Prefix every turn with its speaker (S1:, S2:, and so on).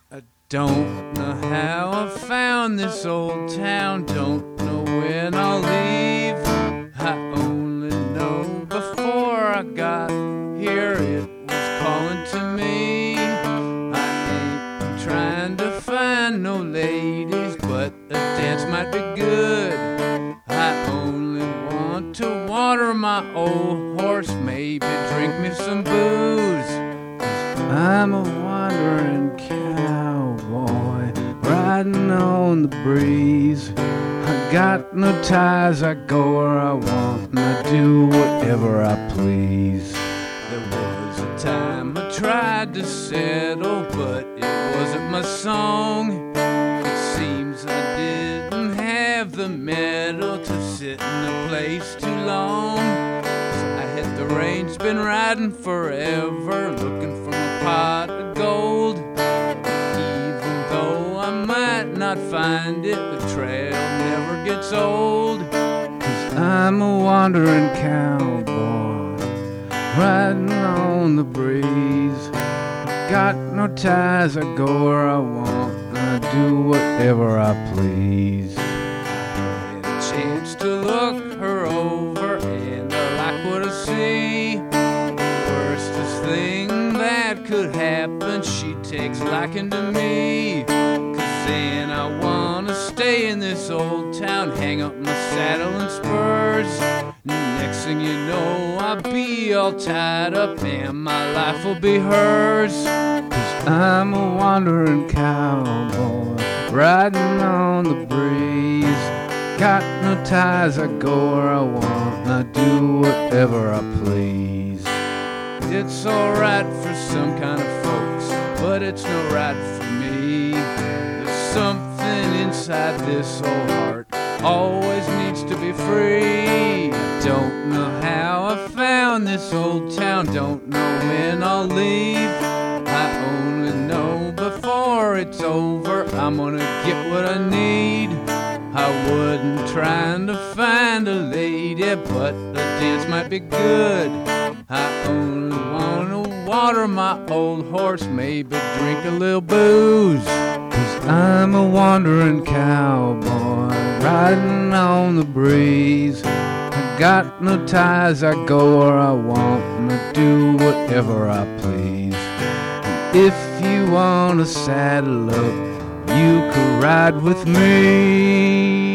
S1: I don't know how I found this old town, don't know when I'll leave. I only know before I got here it was calling to me. I ain't trying to find no ladies, but a dance might be good. I only want to water my old horse, maybe drink me some booze. I'm a wandering cowboy riding on the breeze. I got no ties, I go where I want and I do whatever I please. There was a time I tried to settle, but it wasn't my song. It seems I didn't have the mettle to sit in a place too long. So I hit the range, been riding forever, looking for my pot of gold. Even though I might not find it, the trail never gets old. 'Cause I'm a wandering cowboy riding on the breeze. I got no ties, I go where I want and I do whatever I please. I had a chance to look her over and I like what I see. Worstest thing that could happen, she takes liking to me. 'Cause then I wanna stay in this old town, hang up my saddle and spurs. Next thing you know, I'll be all tied up and my life will be hers. 'Cause I'm a wandering cowboy riding on the breeze. Got no ties, I go where I want and I do whatever I please. It's alright for some kind of folks, but it's no right for me. There's something inside this old heart, always needs to be free. Don't know how I found this old town, don't know when I'll leave. I only know before it's over, I'm gonna get what I need. I wasn't trying to find a lady, but the dance might be good. I only wanna water my old horse, maybe drink a little booze. 'Cause I'm a wandering cowboy riding on the breeze. I got no ties, I go where I want and I do whatever I please. And if you wanna saddle up, you could ride with me.